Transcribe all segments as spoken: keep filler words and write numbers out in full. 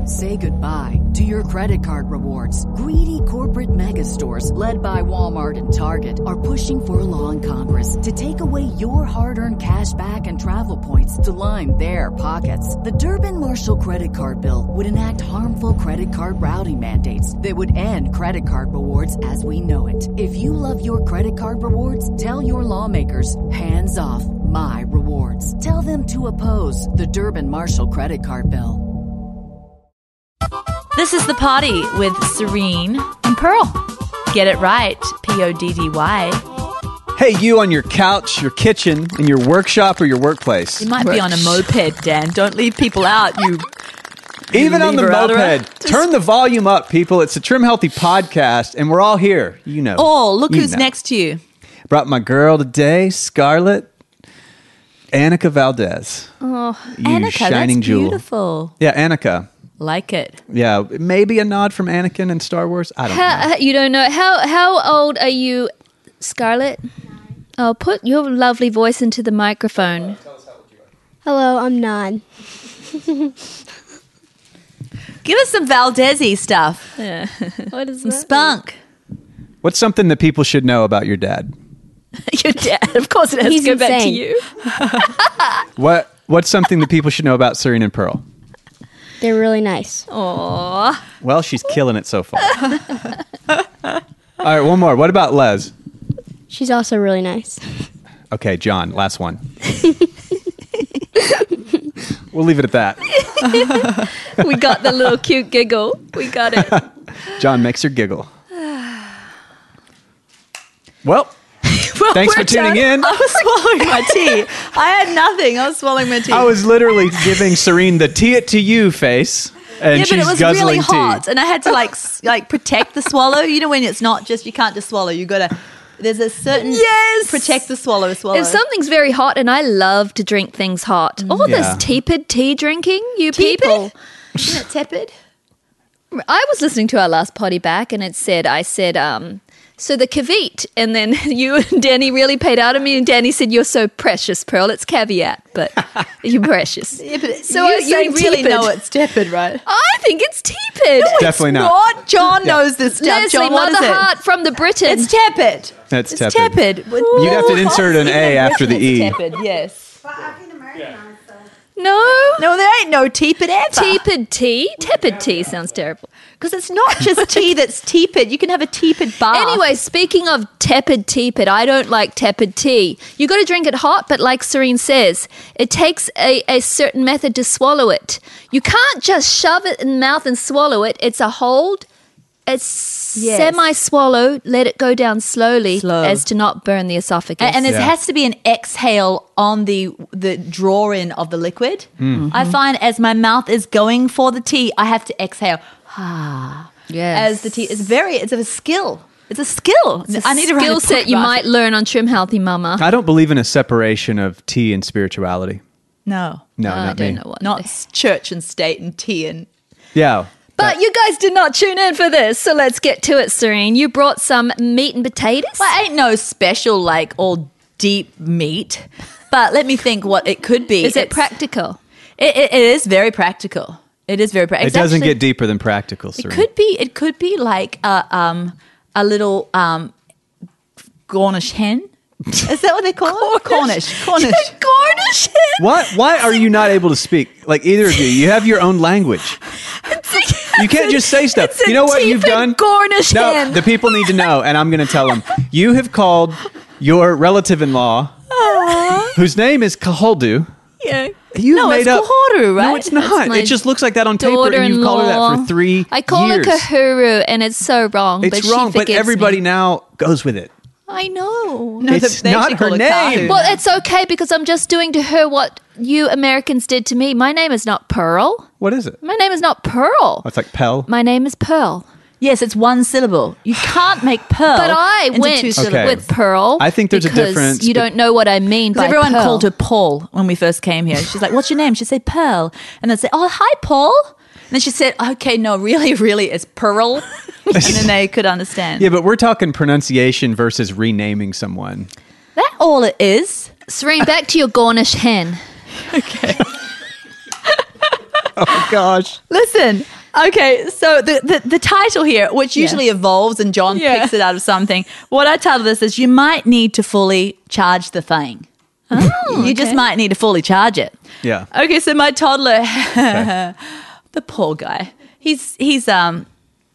Say goodbye to your credit card rewards. Greedy corporate mega stores, led by Walmart and Target, are pushing for a law in Congress to take away your hard-earned cash back and travel points to line their pockets. The Durbin-Marshall credit card bill would enact harmful credit card routing mandates that would end credit card rewards as we know it. If you love your credit card rewards, tell your lawmakers, hands off my rewards. Tell them to oppose the Durbin-Marshall credit card bill. This is The Party with Serene and Pearl. Get it right, P O D D Y. Hey, you on your couch, your kitchen, in your workshop, or your workplace. You might be on a moped, Dan. Don't leave people out, you... Even on the Liberator. moped. Turn the volume up, people. It's a Trim Healthy podcast, and we're all here. You know. Oh, look You who's know. next to you. Brought my girl today, Scarlett Annika Valdez. Oh, You Annika, shining that's jewel. beautiful. Yeah, Annika. Like it. Yeah, maybe a nod from Anakin in Star Wars. I don't How, know. how- you don't know how how old are you, Scarlett? Oh, put your lovely voice into the microphone. Hello, I'm nine. Give us some Valdez-y stuff. What is Some that? spunk. What's something that people should know about your dad? Your dad. Of course it has He's to go back to insane. you. What What's something that people should know about Serene and Pearl? They're really nice. Aww. Well, she's killing it so far. All right, one more. What about Les? She's also really nice. Okay, John, last one. We'll leave it at that. We got the little cute giggle. We got it. John makes her giggle. Well, Well, thanks we're for tuning done. in. I was swallowing my tea. I had nothing. I was swallowing my tea. I was literally giving Serene the tea it to you face, and yeah, she's but it was guzzling really hot, tea. and I had to like s- like protect the swallow. You know, when it's not just you can't just swallow. You got to. There's a certain Yes! protect the swallow. Swallow. If something's very hot, and I love to drink things hot. All Yeah. this tepid tea drinking, you Tepid? people. Isn't it tepid? I was listening to our last potty back, and it said, I said, um, so the caveat, and then you and Danny really paid out on me, and Danny said, "You're so precious, Pearl." It's caveat, but you're precious. Yeah, but So you, I say you really tepid. know it's tepid, right? I think it's tepid. Definitely not. What? John knows this stuff. Leslie, John, what is Mother it? Heart from the Britain. It's tepid. That's It's tepid. tepid. You'd have to insert an Even A after the Britain E. is Tepid, yes. no. No, there ain't no tepid ever. Tepid tea? Tepid tea sounds terrible. Because it's not just tea that's tepid. You can have a tepid bath. Anyway, speaking of tepid tepid, I don't like tepid tea. You got to drink it hot, but like Serene says, it takes a, a certain method to swallow it. You can't just shove it in the mouth and swallow it. It's a hold, it's Yes. semi-swallow, let it go down slowly Slow. as to not burn the esophagus. And, and it Yeah. has to be an exhale on the the draw in of the liquid. Hmm. I find as my mouth is going for the tea, I have to exhale. yes. As the tea, it's very, it's a skill. It's a skill. It's a I need to write a skill book set you about might it. learn on Trim Healthy Mama. I don't believe in a separation of tea and spirituality. No, No, I not don't me. know what. not s- church and state and tea and. Yeah. But you guys did not tune in for this, so let's get to it, Serene. You brought some meat and potatoes. Well, ain't no special like all deep meat, but let me think what it could be. Is it It's- practical? It, it, it is very practical. It is very practical. It doesn't get deeper than practical, It Serene. could be. It could be like a um a little um Cornish hen. Is that what they call it? Cornish. Cornish. Cornish hen. What? Why are you not able to speak? Like either of you, you have your own language. You can't just say stuff. It's a You know what you've teeth done? and Cornish No, hen. the people need to know, and I'm going to tell them. You have called your relative-in-law, whose name is Kaholdu. Yeah. You No, made it's up. Kahoru, right? No, it's not. my It just looks like that on paper, and you've called her that for three I call years. her Kahuru, and it's so wrong. It's but wrong, she but forgives everybody me. now goes with it. I know. No, It's they not actually her call it name. Kahu. Well, it's okay because I'm just doing to her what you Americans did to me. My name is not Pearl. What is it? My name is not Pearl. Oh, it's like Pell. My name is Pearl. Yes, it's one syllable. You can't make pearl. But I into went two Okay. syllables. with Pearl. I think there's a because difference You bet- don't know what I mean by Because everyone Pearl. called her Paul when we first came here. She's like, "What's your name?" She'd say Pearl, and they'd say, "Oh, hi, Paul." And then she said, "Okay, no, really, really, it's Pearl," and then they could understand. Yeah, but we're talking pronunciation versus renaming someone. That all it is. Serene, back to your Cornish hen. Oh, gosh. Listen, okay, so the, the, the title here, which usually evolves and John Yeah. picks it out of something, what I titled this is you might need to fully charge the thing. You just might need to fully charge it. Yeah. Okay, so my toddler, Okay. the poor guy, he's, he's, um,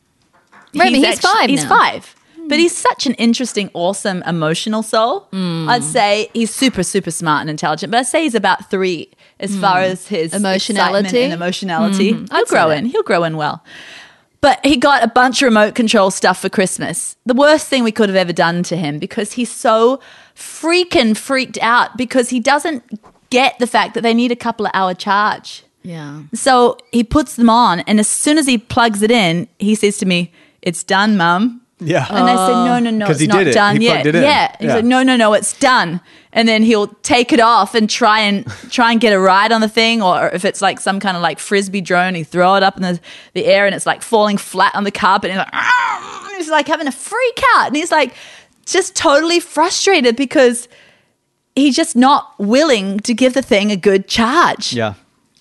Remy, he's five He's now. five. But he's such an interesting, awesome, emotional soul. I'd say he's super, super smart and intelligent, but I'd say he's about three as far as his Emotionality? excitement and emotionality. He'll I'd say grow that. in. He'll grow in well. But he got a bunch of remote control stuff for Christmas. The worst thing we could have ever done to him because he's so freaking freaked out because he doesn't get the fact that they need a couple of hour charge. Yeah. So he puts them on, and as soon as he plugs it in, he says to me, "It's done, Mum." Yeah. And I said, no, no, no, 'Cause it's he not did it. done He yet. plugged it in. Yeah. He's Yeah. like, no, no, no, it's done. And then he'll take it off and try and try and get a ride on the thing. Or if it's like some kind of like frisbee drone, he throw it up in the, the air and it's like falling flat on the carpet. And he's like, "Argh!" And he's like having a freak out. And he's like just totally frustrated because he's just not willing to give the thing a good charge. Yeah.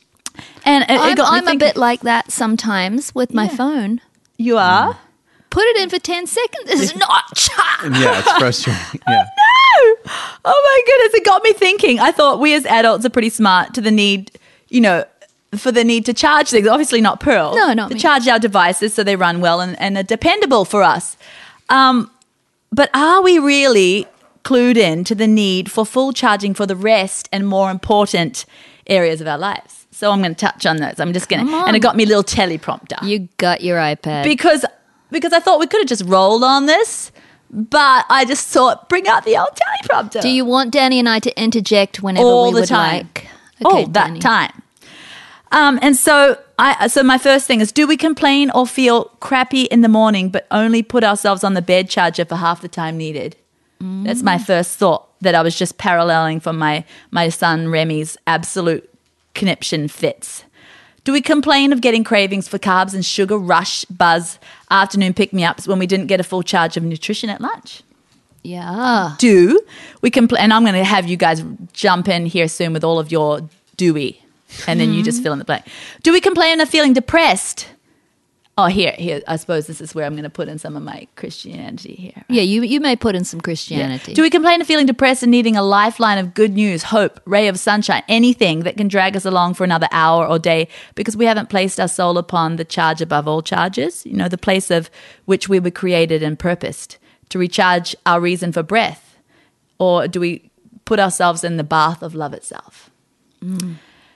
And it, it I'm, got me I'm a thinking, bit like that sometimes with my phone. you are? Put it in for ten seconds. It's not charged. Yeah, it's frustrating. Yeah. Oh my goodness, it got me thinking. I thought we as adults are pretty smart to the need, you know, for the need to charge things. Obviously not Pearl. No, not To me. charge our devices so they run well and, and are dependable for us. Um, but are we really clued in to the need for full charging for the rest and more important areas of our lives? So I'm going to touch on those. I'm just going to, Come on. and it got me a little teleprompter. You got your iPad. because because I thought we could have just rolled on this, but I just thought bring out the old teleprompter. Do you want Danny and I to interject whenever All we the would time. like? all that Danny. time? Um, and so I so my first thing is, do we complain or feel crappy in the morning, but only put ourselves on the bed charger for half the time needed? That's my first thought that I was just paralleling from my my son Remy's absolute conniption fits. Do we complain of getting cravings for carbs and sugar rush, buzz, afternoon pick-me-ups when we didn't get a full charge of nutrition at lunch? Yeah. Do we complain? And I'm going to have you guys jump in here soon with all of your doey, and then you just fill in the blank. Do we complain of feeling depressed? Oh, here, here. I suppose this is where I'm going to put in some of my Christianity here. Yeah, you you may put in some Christianity. Do we complain of feeling depressed and needing a lifeline of good news, hope, ray of sunshine, anything that can drag us along for another hour or day because we haven't placed our soul upon the charge above all charges? You know, the place of which we were created and purposed to recharge our reason for breath? Or do we put ourselves in the bath of love itself? Mm.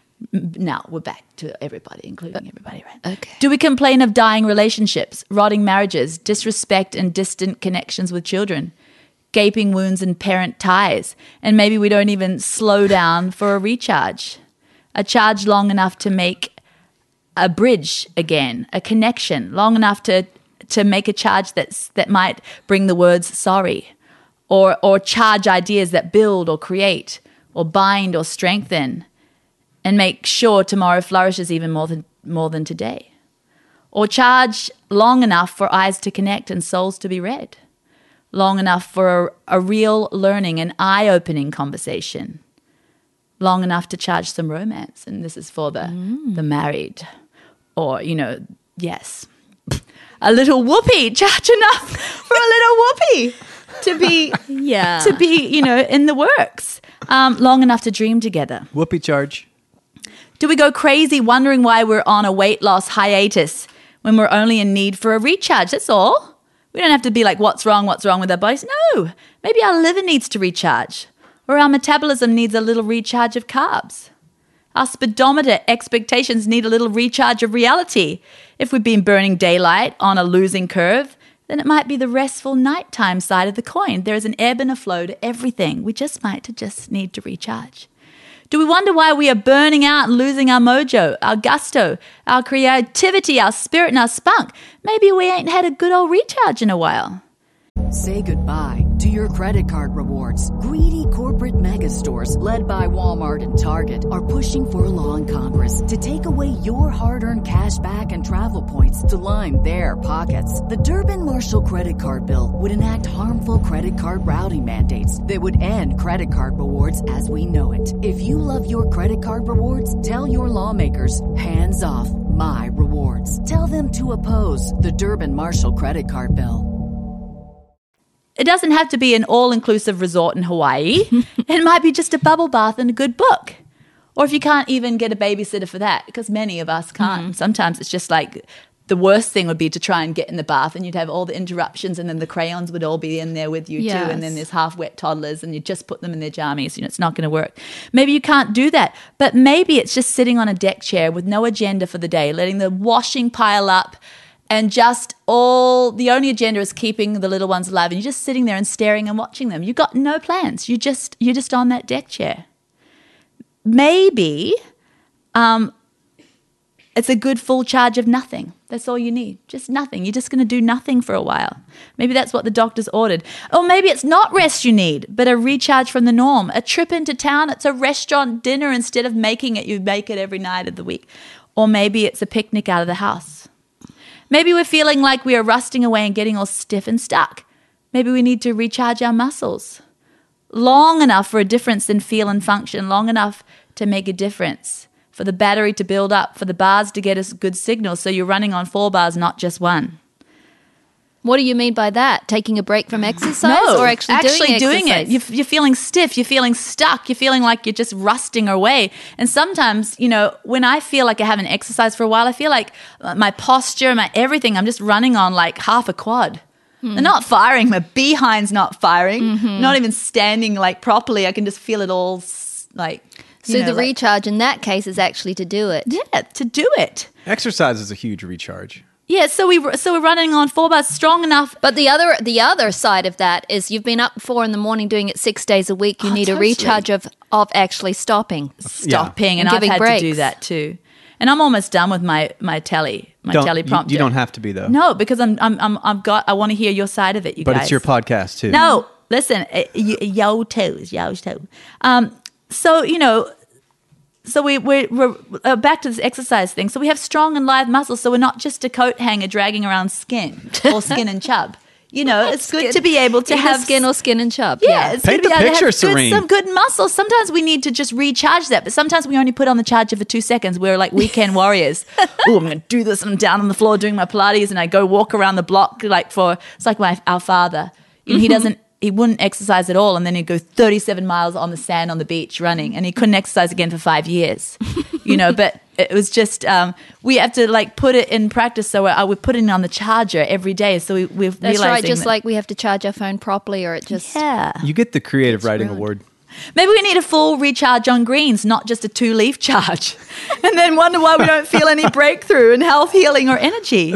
Now we're back to everybody, including everybody, right? Okay. Do we complain of dying relationships, rotting marriages, disrespect and distant connections with children, gaping wounds in parent ties, and maybe we don't even slow down for a recharge, a charge long enough to make a bridge again, a connection long enough to to make a charge that's that might bring the words sorry, or or charge ideas that build or create or bind or strengthen, and make sure tomorrow flourishes even more than more than today. Or charge long enough for eyes to connect and souls to be read. Long enough for a, a real learning and eye-opening conversation. Long enough to charge some romance. And this is for the, the married. Or, you know, yes. A little whoopee. Charge enough for a little whoopee to be, Yeah. to be, you know, in the works. Um, long enough to dream together. Whoopee charge. Do we go crazy wondering why we're on a weight loss hiatus when we're only in need for a recharge? That's all. We don't have to be like, what's wrong, what's wrong with our bodies? No, maybe our liver needs to recharge, or our metabolism needs a little recharge of carbs. Our speedometer expectations need a little recharge of reality. If we've been burning daylight on a losing curve, then it might be the restful nighttime side of the coin. There is an ebb and a flow to everything. We just might just need to recharge. Do we wonder why we are burning out and losing our mojo, our gusto, our creativity, our spirit, and our spunk? Maybe we ain't had a good old recharge in a while. Say goodbye to your credit card rewards. Greedy corporate mega stores, led by Walmart and Target, are pushing for a law in Congress to take away your hard-earned cash back and travel points to line their pockets. The Durbin-Marshall credit card bill would enact harmful credit card routing mandates that would end credit card rewards as we know it. If you love your credit card rewards, tell your lawmakers, hands off my rewards. Tell them to oppose the Durbin-Marshall credit card bill. It doesn't have to be an all-inclusive resort in Hawaii. It might be just a bubble bath and a good book. Or if you can't even get a babysitter for that, because many of us can't. Mm-hmm. Sometimes it's just like the worst thing would be to try and get in the bath and you'd have all the interruptions and then the crayons would all be in there with you yes. too. And then there's half-wet toddlers and you just put them in their jammies. You know, it's not going to work. Maybe you can't do that. But maybe it's just sitting on a deck chair with no agenda for the day, letting the washing pile up, and just all, the only agenda is keeping the little ones alive. And you're just sitting there and staring and watching them. You've got no plans. You just, you're just on that deck chair. Maybe um, it's a good full charge of nothing. That's all you need. Just nothing. You're just going to do nothing for a while. Maybe that's what the doctor's ordered. Or maybe it's not rest you need, but a recharge from the norm. A trip into town, it's a restaurant dinner instead of making it. You make it every night of the week. Or maybe it's a picnic out of the house. Maybe we're feeling like we are rusting away and getting all stiff and stuck. Maybe we need to recharge our muscles. Long enough for a difference in feel and function, long enough to make a difference, for the battery to build up, for the bars to get us good signals, so you're running on four bars, not just one. What do you mean by that? Taking a break from exercise no, or actually, actually doing, doing it? You're, you're feeling stiff. You're feeling stuck. You're feeling like you're just rusting away. And sometimes, you know, when I feel like I haven't exercised for a while, I feel like my posture, my everything, I'm just running on like half a quad. Mm. They're not firing. My behind's not firing. Mm-hmm. Not even standing like properly. I can just feel it all like. So know, the like, recharge in that case is actually to do it. Yeah, to do it. Exercise is a huge recharge. Yeah, so we so we're running on four bars strong enough. But the other the other side of that is you've been up four in the morning doing it six days a week. You oh, need totally. a recharge of of actually stopping, stopping, yeah. and, and I've had breaks. to do that too. And I'm almost done with my my telly, my don't, teleprompter. You, you don't have to be though. No, because I'm I'm I'm I've got I want to hear your side of it, you but guys. But it's your podcast too. No, listen, uh, y- yo toes, yo toe. Um, so you know. So we, we're, we're uh, back to this exercise thing. So we have strong and lithe muscles. So we're not just a coat hanger dragging around skin or skin and chub. You know, it's skin. good to be able to Either have skin or skin and chub. Yeah, Yeah, it's Paint good to the be able to picture, have good, Serene. some good muscles. Sometimes we need to just recharge that, but sometimes we only put on the charger for two seconds. We're like weekend warriors. Oh, I'm going to do this. I'm down on the floor doing my Pilates, and I go walk around the block like for it's like my our father. You know, he doesn't. He wouldn't exercise at all, and then he'd go thirty-seven miles on the sand on the beach running, and he couldn't exercise again for five years. You know, but it was just um, we have to like put it in practice. So we're, we're putting it on the charger every day. So we, we're that's realizing right. Just that, like we have to charge our phone properly, or it just yeah. You get the creative writing ruined. award. Maybe we need a full recharge on greens, not just a two-leaf charge, and then wonder why we don't feel any breakthrough in health, healing, or energy.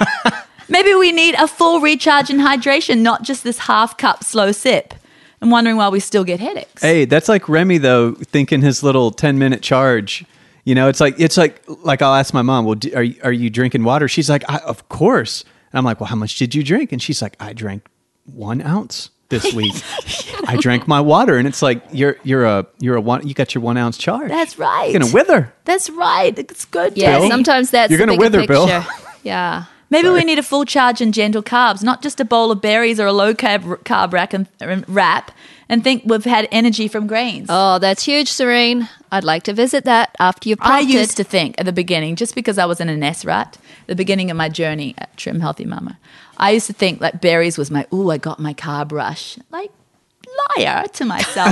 Maybe we need a full recharge and hydration, not just this half-cup slow sip, and wondering why we still get headaches. Hey, that's like Remy though, thinking his little ten-minute charge. You know, it's like it's like like I'll ask my mom, "Well, do, are you, are you drinking water?" She's like, I, "Of course." And I'm like, "Well, how much did you drink?" And she's like, "I drank one ounce this week. I drank my water." And it's like you're you're a you're a one you got your one ounce charge. That's right. You're gonna wither. That's right. It's good. yeah. Bill. Sometimes that's You're the gonna bigger wither, Bill. picture. Yeah. Maybe Sorry. we need a full charge and gentle carbs, not just a bowl of berries or a low carb carb rack and wrap, and think we've had energy from grains. Oh, that's huge, Serene. I'd like to visit that after you've I prompted. used to think at the beginning, just because I was in a nest rut, the beginning of my journey at Trim Healthy Mama, I used to think like berries was my, ooh, I got my carb rush. Like, liar to myself.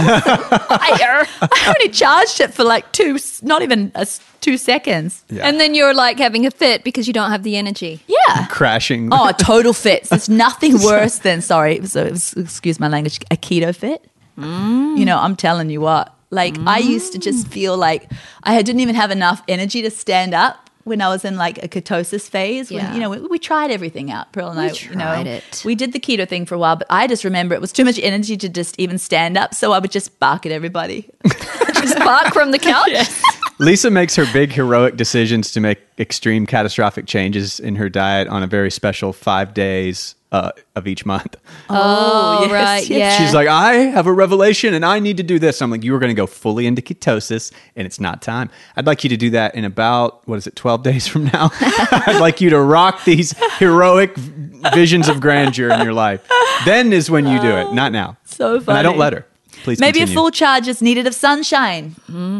Liar. I only charged it for like two, not even a, two seconds. Yeah. And then you're like having a fit because you don't have the energy. Yeah. Crashing. Oh, a total fit. There's nothing worse than, sorry, it was, it was, excuse my language, a keto fit. Mm. You know, I'm telling you what. Like, mm. I used to just feel like I didn't even have enough energy to stand up when I was in like a ketosis phase. When, Yeah. you know, we, we tried everything out, Pearl and We I. You know, tried it. We did the keto thing for a while, but I just remember it was too much energy to just even stand up, so I would just bark at everybody. Just bark from the couch. Lisa makes her big heroic decisions to make extreme catastrophic changes in her diet on a very special five days uh, of each month. Oh, yes, right. yes. Yeah. She's like, I have a revelation and I need to do this. I'm like, you are going to go fully into ketosis and it's not time. I'd like you to do that in about, what is it, twelve days from now? I'd like you to rock these heroic visions of grandeur in your life. Then is when you do it, not now. So And I don't funny. let her. Please Maybe continue. a full charge is needed of sunshine.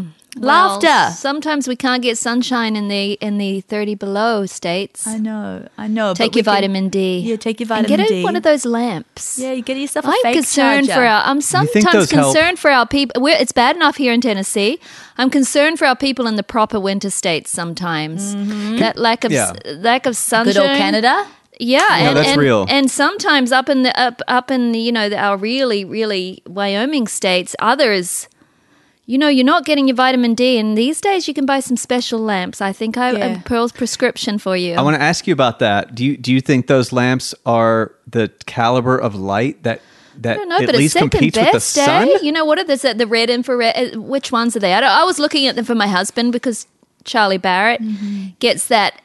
Well, Laughter. sometimes we can't get sunshine in the in the thirty below states. I know, I know. Take but we your can- vitamin D. Yeah, take your And vitamin get a, D. one of those lamps. Yeah, you get yourself a I'm fake concerned charger. for our. I'm think sometimes those help? concerned for our people. We're, it's bad enough here in Tennessee. I'm concerned for our people in the proper winter states. Sometimes that lack of Yeah. lack of sunshine. Good old Canada. Yeah, and, that's and, real. and sometimes up in the up up in the, you know the, our really really Wyoming states, others. You know, you're not getting your vitamin D, and these days you can buy some special lamps. I think I Yeah. have Pearl's prescription for you. I want to ask you about that. Do you do you think those lamps are the caliber of light that that I don't know, at but a least second competes with the best, sun? eh? You know, what are this? The red infrared. uh, Which ones are they? I, don't, I was looking at them for my husband because Charlie Barrett Mm-hmm. gets that.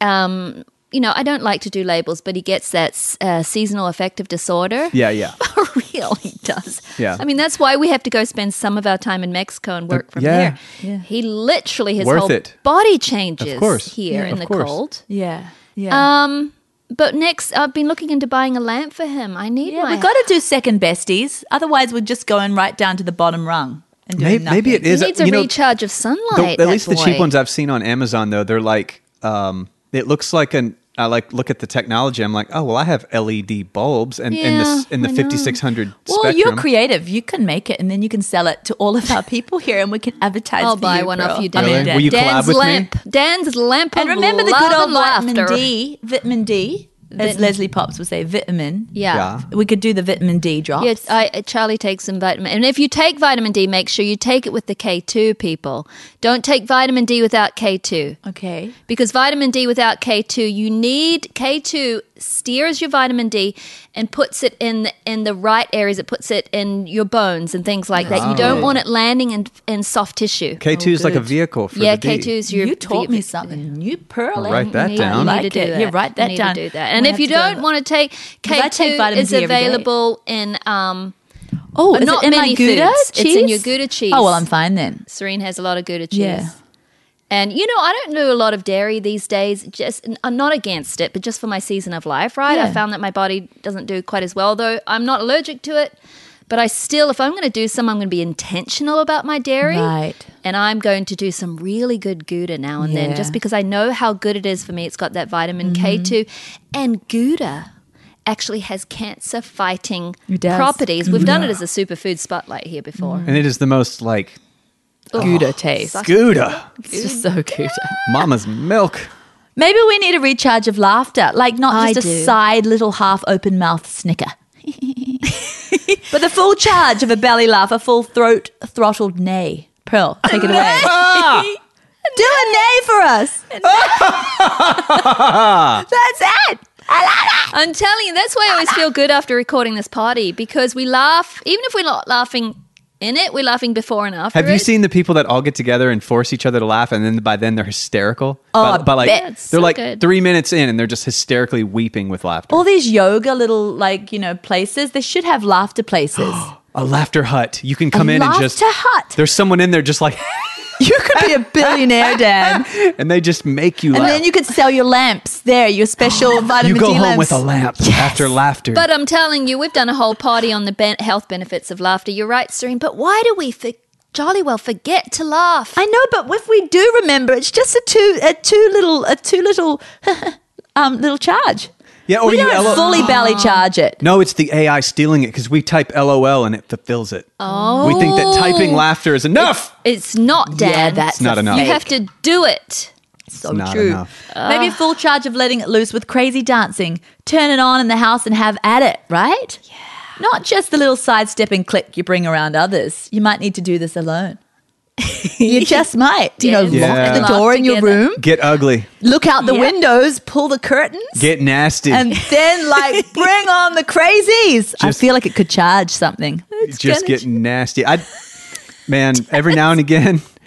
Um, you know, I don't like to do labels, but he gets that uh, seasonal affective disorder. Yeah, yeah. For real, he does. Yeah. I mean, that's why we have to go spend some of our time in Mexico and work from yeah. there. Yeah. He literally, his Worth whole it. body changes Of course. here Yeah, in of the course. cold. Yeah, yeah. Um, but next, I've been looking into buying a lamp for him. I need yeah, my we've got to do second besties. Otherwise, we're just going right down to the bottom rung and doing Maybe, nothing. maybe it He is. needs a you know, recharge of the- sunlight. at that least the cheap boy. ones I've seen on Amazon, though, they're like, um, it looks like an. I like look at the technology. I'm like, oh well, I have L E D bulbs and in Yeah, this in the I know. fifty-six hundred Well, spectrum. you're creative. You can make it, and then you can sell it to all of our people here, and we can advertise. I'll for buy you, one girl. off you, I Dan. mean, Really? Dan. Will you collab Dan's with me? lamp. Dan's lamp. And of remember the love good old and vitamin laughter. D, vitamin D, as Vit- Leslie Pops would say, vitamin. Yeah. Yeah. We could do the vitamin D drops. Yeah, I, Charlie takes some vitamin. And if you take vitamin D, make sure you take it with the K two, people. Don't take vitamin D without K two. Okay. Because vitamin D without K two, you need K two steers your vitamin D and puts it in the, in the right areas. It puts it in your bones and things like that. You don't want it landing in, in soft tissue. K two is like a good. vehicle for yeah, the D. K two is your. You taught me your- something new, Pearl. I'll write that you need, down. You Like need to do it. that. Yeah, write that you need down. To do that. We And have if you to go don't to- want to take I K take two, vitamin is D every day. available in um, Oh, is not it in my many Gouda foods. cheese? It's in your Gouda cheese. Oh, well, I'm fine then. Serene has a lot of Gouda cheese. Yeah. And, you know, I don't do a lot of dairy these days. Just I'm not against it, but just for my season of life, right? Yeah. I found that my body doesn't do quite as well, though I'm not allergic to it. But I still, if I'm going to do some, I'm going to be intentional about my dairy. Right. And I'm going to do some really good Gouda now and Yeah. then, just because I know how good it is for me. It's got that vitamin K two. And Gouda actually has cancer-fighting It does. properties. We've done it as a superfood spotlight here before. and it is the most like Gouda taste. such- Gouda, It's just so Gouda. mama's milk. Maybe we need a recharge of laughter, like not I just a do. side little half open mouth snicker, but the full charge of a belly laugh, a full throat throttled neigh. Pearl, take it away. Do a neigh for us. That's it. I'm telling you, that's why I always feel good after recording this party, because we laugh, even if we're not laughing in it, we're laughing before and after. Have you it. seen the people that all get together and force each other to laugh, and then by then they're hysterical? Oh, by, I by like bet. they're It's so like good. three minutes in, and they're just hysterically weeping with laughter. All these yoga little like you know places, they should have laughter places. A laughter hut. You can come A in and just laughter hut. There's someone in there just like, You could be a billionaire, Dan, and they just make you and laugh. then you could sell your lamps there, your special you vitamin go D home lamps. with a lamp after laughter. But I'm telling you, we've done a whole party on the ben- health benefits of laughter. You're right, Serene. But why do we for- jolly well forget to laugh? I know, but if we do remember, it's just a two, a two little, a two little, um, little charge. yeah, or We you don't L O- fully belly charge it. No, it's the A I stealing it because we type L O L and it fulfills it. Oh. We think that typing laughter is enough. It's not, Dan. Yeah, that's It's not a enough. You fake. have to do it. So not true. enough. Maybe a full charge of letting it loose with crazy dancing. Turn it on in the house and have at it, right? Yeah. Not just the little sidestepping click you bring around others. You might need to do this alone. You just might. You know, Yeah. lock Yeah. the door in your Together. room, Get ugly. look out the Yep. windows, pull the curtains, Get nasty. and then like bring on the crazies. I Just- feel like it could charge something. It's just gonna get nasty. I, man, every now and again,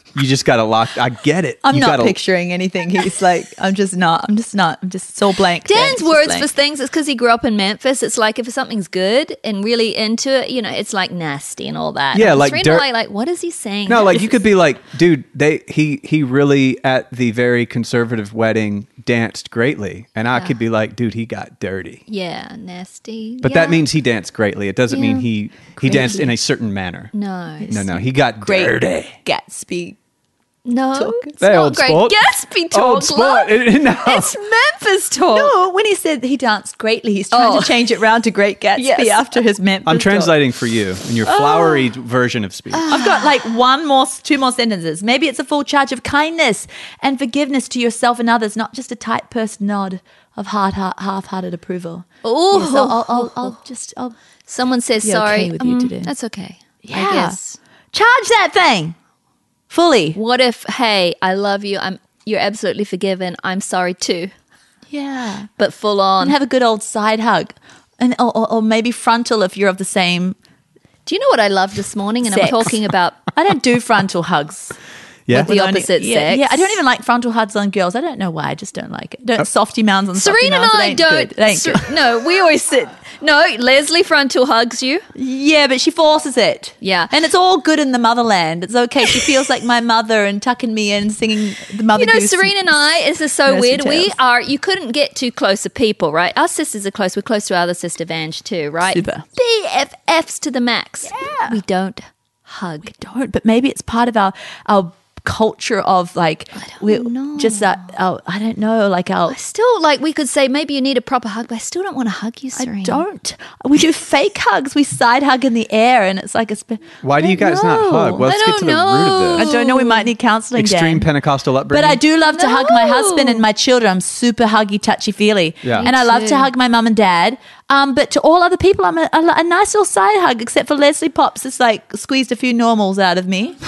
You just got to lock. I get it. I'm you not gotta, picturing anything. He's like, I'm just not. I'm just not. I'm just so blank. Dan's It's just words blank. for things is because he grew up in Memphis. It's like if something's good and really into it, you know, it's like nasty and all that. Yeah, And like Serena dirt- like, like, what is he saying? No, like you could be like, dude, they he he really at the very conservative wedding danced greatly, and I could be like, dude, he got dirty. yeah, nasty. But yeah. that means he danced greatly. It doesn't mean Yeah. he he danced in a certain manner. no, No, no, he got Great dirty. Gatsby. no, talk. it's Hey, not old great. sport. Gatsby talk, Old sport. love. No. It's Memphis talk. No, when he said he danced greatly, he's trying Oh. to change it round to Great Gatsby Yes. after his Memphis. I'm talk. translating for you in your flowery version of speech. I've got like one more, two more sentences. Maybe it's a full charge of kindness and forgiveness to yourself and others, not just a tight pursed nod of hard, hard, half-hearted approval. Ooh. Yes, I'll, I'll, I'll, I'll just, I'll Someone says Be sorry. okay with you Mm, today. That's okay. Yeah. I guess. charge that thing fully. What if, hey, I love you. I'm. You're absolutely forgiven. I'm sorry too. Yeah, But full on. and have a good old side hug, and or, or, or maybe frontal if you're of the same. Do you know what I loved this morning? And Sex. I'm talking about I don't do frontal hugs. Yeah. with the Only- opposite yeah, sex. Yeah, I don't even like frontal hugs on girls. I don't know why. I just don't like it. Don't softy mounds on softy Serena and mounds. It I ain't don't. good. It ain't Ser- good. No, we always sit. No, Leslie frontal hugs you. Yeah, but she forces it. Yeah. And it's all good in the motherland. It's okay. She feels like my mother and tucking me in, singing the mother You know, goose. Serena and I, this is so Nursery weird. We tales. are, you couldn't get too close to people, right? Our sisters are close. We're close to our other sister, Vange, too, right? Super. B F Fs to the max. Yeah. We don't hug. Don't, but maybe it's part of our our culture of like we know. just that our, I don't know, like our I still, like, we could say maybe you need a proper hug, but I still don't want to hug you, Serena. I don't. We do fake hugs. We side hug in the air, and it's like a. Spe- Why do you guys not know. hug? Well, let's I get don't to the root know. of I this. don't know. We might need counseling. Extreme Dan. Pentecostal upbringing. But I do love to hug my No. husband and my children. I'm super huggy, touchy feely. Yeah. And I love too. to hug my mum and dad. Um, but to all other people, I'm a, a, a nice little side hug, except for Leslie Pops. It's like squeezed a few normals out of me.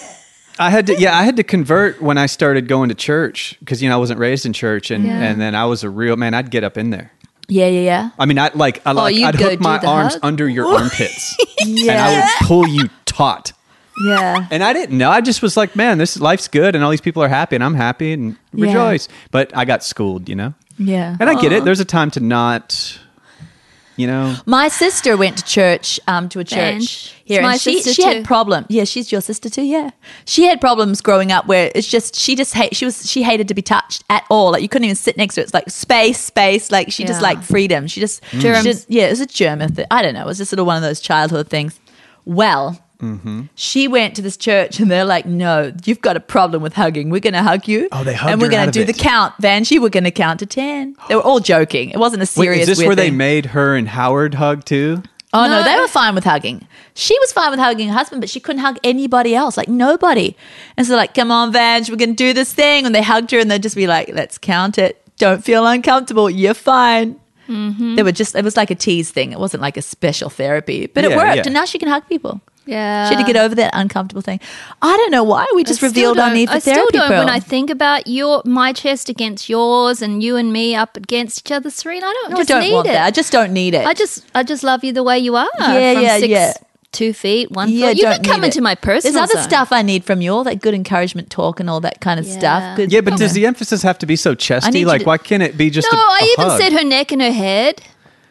I had to, yeah, I had to convert when I started going to church because you know I wasn't raised in church, and Yeah. and then I was a real man. I'd get up in there. Yeah, yeah, yeah. I mean, I like, I like, you'd I'd go hook do my the arms hug? under your armpits, and I Yeah. would pull you taut. Yeah. And I didn't know. I just was like, man, this life's good, and all these people are happy, and I'm happy, and Yeah. rejoice. But I got schooled, you know. Yeah. And I get it. There's a time to not, you know. My sister went to church, um, to a church Bench. here, It's my and she sister she too. had problems. Yeah, she's your sister too. Yeah, she had problems growing up where it's just she just hate she was she hated to be touched at all. Like you couldn't even sit next to it. It's like space, space. Like she just Yeah. liked freedom. She just Mm. Germs. she just- yeah, it was a German thing. I don't know. It was just sort of one of those childhood things. Well. Mm-hmm. She went to this church and they're like, no, you've got a problem with hugging. We're going to hug you. Oh, they hugged And we're her going out to of do it. the count. Vanjie, we're going to count to ten. They were all joking. It wasn't a Wait, serious is this weird where they thing. made her and Howard hug too? Oh no. No. they were fine with hugging. She was fine with hugging her husband, but she couldn't hug anybody else, like nobody. And so like, come on, Vange, we're gonna do this thing. And they hugged her and they'd just be like, let's count it. Don't feel uncomfortable. You're fine. Mm-hmm. They were just it was like a tease thing. It wasn't like a special therapy. But it Yeah, worked. yeah. And now she can hug people. Yeah. She had to get over that uncomfortable thing. I don't know why. We just I still revealed our don't- need for I therapy. still don't. Pearl. When I think about your my chest against yours and you and me up against each other, Serena, I don't No, I just don't need want it. that. I just don't need it. I just I just love you the way you are. Yeah, from yeah, six, yeah. Two feet, one yeah, foot. You don't can come need into it. my personal There's other zone. stuff I need from you, all that good encouragement talk and all that kind of Yeah. stuff. Good, Yeah, but you does know. the emphasis have to be so I need chesty? you Like, to- why can't it be just No, a, I a even hug? said her neck and her head.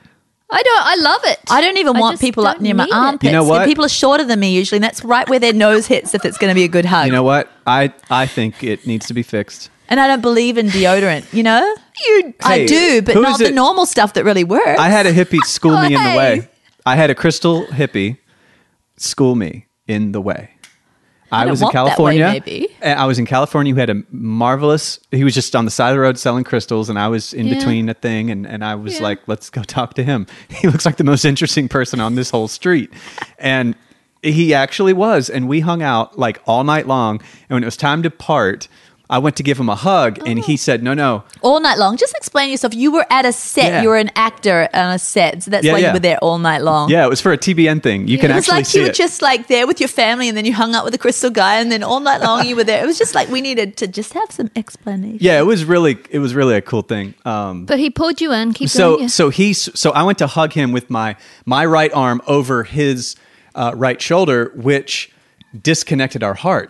I don't. I love it. I don't even I want just people up don't near my need it. armpits. You know what? People are shorter than me usually, and that's right where their nose hits if it's going to be a good hug. You know what? I I think it needs to be fixed. and I don't believe in deodorant, you know? You. I Hey, do, but who not is the it- normal stuff that really works. I had a hippie school me in the Hey. way. I had a crystal hippie school me in the way. I, don't was in want that way, California. maybe. and I was in California who had a marvelous, he was just on the side of the road selling crystals, and I was in Yeah. between a thing, and, and I was Yeah. like, let's go talk to him. He looks like the most interesting person on this whole street. And he actually was. And we hung out like all night long. And when it was time to part, I went to give him a hug, and Oh. he said, no, no. all night long. Just explain yourself. You were at a set. Yeah. You were an actor on a set, so that's Yeah, why yeah. you were there all night long. Yeah, it was for a T B N thing. You can It was actually like see you were it. just like there with your family, and then you hung out with the crystal guy, and then all night long you were there. It was just like we needed to just have some explanation. Yeah, it was really it was really a cool thing. Um, But he pulled you in. Keep so going. Yeah. so he so I went to hug him with my my right arm over his uh, right shoulder, which disconnected our hearts.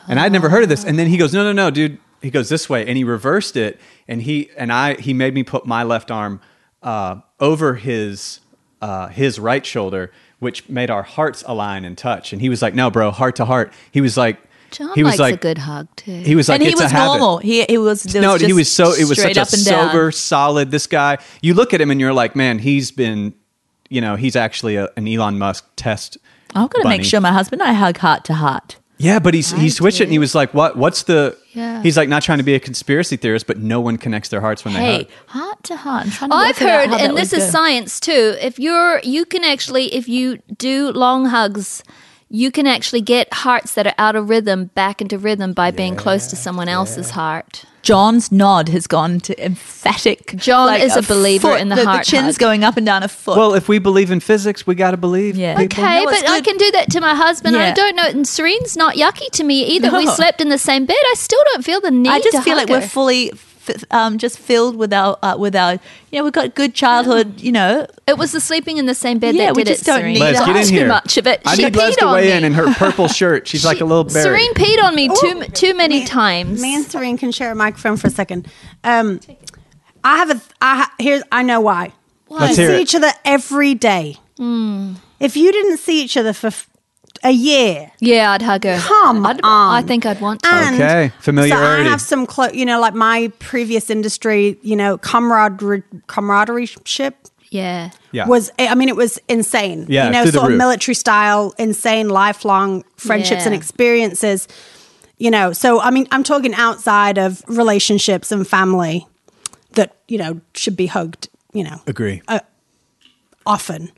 And I'd never heard of this. And then he goes, no, no, no, dude. He goes this way, and he reversed it. And he and I he made me put my left arm uh, over his uh, his right shoulder, which made our hearts align and touch. And he was like, no, bro, heart to heart. He was like, John he was likes like a good hug too. He was like, and he it's was a habit. normal. He he was there No, was he just was so. It was such straight a up and down. sober, solid. This guy. You look at him and you're like, man, he's been. You know, he's actually a, an Elon Musk test. I've got to bunny. make sure my husband and I hug heart to heart. Yeah, but he's he switched it and he was like, "What? What's the?" Yeah. He's like, not trying to be a conspiracy theorist, but no one connects their hearts when they Hey, hug. heart to heart. I'm trying to I've work it out heard, how that and would this is go. science too. If you're, you can actually, if you do long hugs, you can actually get hearts that are out of rhythm back into rhythm by being close to someone else's heart. John's nod has gone to emphatic. John is a believer foot, in the the heart The chin's hug. going up and down a foot. Well, if we believe in physics, we got to believe. Yeah. people. Okay, No, it's but I good. can do that to my husband. I Yeah. don't know. And Serene's not yucky to me either. We No. slept in the same bed. I still don't feel the need I to just feel hug like we're her. fully, f- um, just filled with our, uh, with our, you know, we've got good childhood. You know, It was the sleeping in the same bed Yeah, that we did just it, don't Serene. need Les, to get in Too here. much of it. I She need Les peed to on weigh me. in in her purple shirt. She's like a little berry. Serene peed on me too Ooh. too many Me- times. Me and Serene can share a microphone for a second. Um, I have a. I ha, here's. I know why. Let's We hear see it. each other every day. If you didn't see each other for f- a year, Yeah, I'd hug her. Come I'd, on. I think I'd want to. and Okay, familiarity. So I have some, clo- you know, like my previous industry, you know, camaraderie, camaraderie ship yeah. Yeah. was. I mean, it was insane. Yeah, you know, through the sort of roof. military style, insane, lifelong friendships and Yeah. experiences. You know, so I mean, I'm talking outside of relationships and family that you know should be hugged. You know, Agree. often.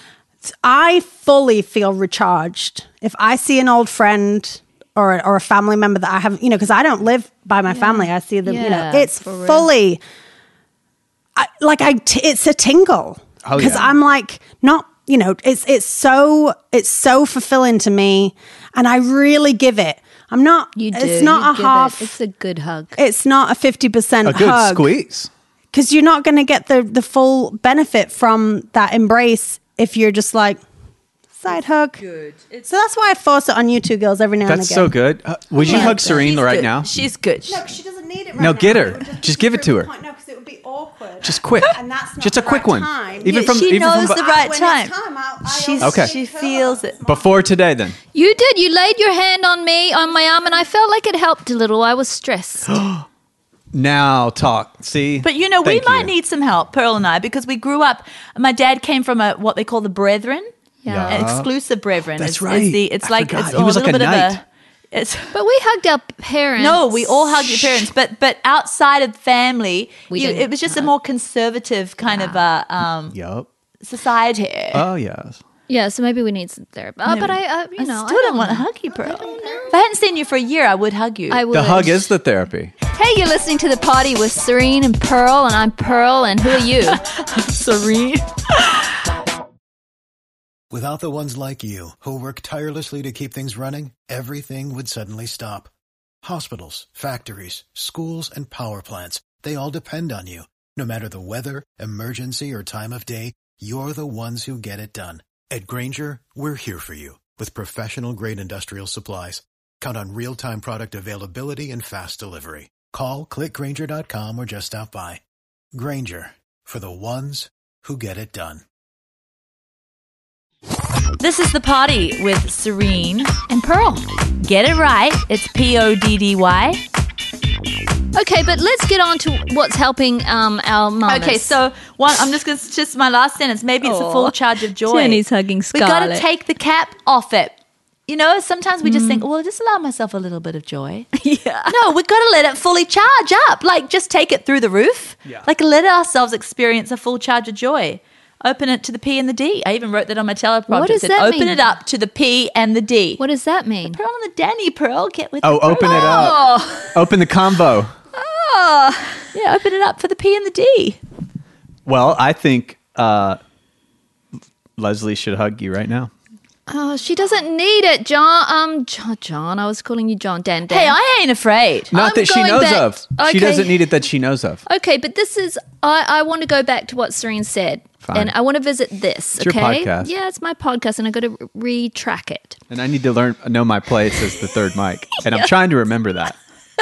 I fully feel recharged if I see an old friend or or a family member that I haven't, you know, because I don't live by my family. I see them, you know, Yeah, it's for real. fully I, like I. T- it's a tingle Oh, because yeah. I'm like not, you know, it's it's so it's so fulfilling to me, and I really give it. I'm not. You do. It's not You a give half. It. It's a good hug. It's not a fifty percent A good hug squeeze. because you're not going to get the the full benefit from that embrace if you're just like side hug. Good. So that's why I force it on you two girls every now That's and so again. good. Uh, would you Yeah. hug Serene She's right good. now? She's good. No, 'cause she doesn't need it right No, now. get her. It would just Just be give it to her. point. No, because it would be awkward. Just quick. And that's not Just a the quick right one. time. Even Yeah, from she even knows from the bu- right When time. it's time I'll, I She's, always Okay. She curl feels up. it. before today. Then You did. You laid your hand on me, on my arm, and I felt like it helped a little. I was stressed. now talk. See, But you know, we Thank might you. need some help, Pearl and I, because we grew up. My dad came from a what they call the Brethren, Yeah. an exclusive Brethren. That's It's, right. It's, the, it's I like forgot. it's He all was a like little a bit knight. of a. It's, But we hugged our parents. no, we all hugged your parents, but but outside of family, We you, didn't it was just a more conservative kind of a um, Yup. society. Oh yes. Yeah, so maybe we need some therapy. Uh, but I, uh, you I know, still I don't want to know. hug you, Pearl. If I hadn't seen you for a year, I would hug you. I would. The hug is the therapy. Hey, you're listening to The Party with Serene and Pearl, and I'm Pearl, and who are you? Serene. Without the ones like you, who work tirelessly to keep things running, everything would suddenly stop. Hospitals, factories, schools, and power plants, they all depend on you. No matter the weather, emergency, or time of day, you're the ones who get it done. At Grainger, we're here for you with professional-grade industrial supplies. Count on real-time product availability and fast delivery. Call, click Grainger dot com, or just stop by. Grainger, for the ones who get it done. This is The Party with Serene. And Pearl. Get it right. It's P O D D Y. Okay, but let's get on to what's helping um, our mamas. Okay, so one, I'm just going to, just my last sentence. Maybe it's a full Aw. charge of joy. Jenny's hugging We've got to Scarlett. take the cap off it. You know, sometimes we just think, well, just allow myself a little bit of joy. Yeah. No, we've got to let it fully charge up. Like, just take it through the roof. Yeah. Like, let ourselves experience a full charge of joy. Open it to the P and the D. I even wrote that on my teleprompter. What does It said, that open mean? it up to the P and the D. What does that mean? Pearl and the Danny, Pearl. Get with Oh, the open program. it up. Open the combo. Yeah, open it up for the P and the D. Well, I think uh, Leslie should hug you right now. Oh, she doesn't need it, John. Um, John, John. I was calling you John. Dan, Dan. Hey, I ain't afraid. Not I'm that she going knows back- of. She Okay. doesn't need it that she knows of. Okay, but this is. I, I want to go back to what Serene said. Fine. And I want to visit this, It's your okay? podcast. Yeah, it's my podcast, and I got to re- retrack it. And I need to learn know my place as the third mic. And I'm trying to remember that.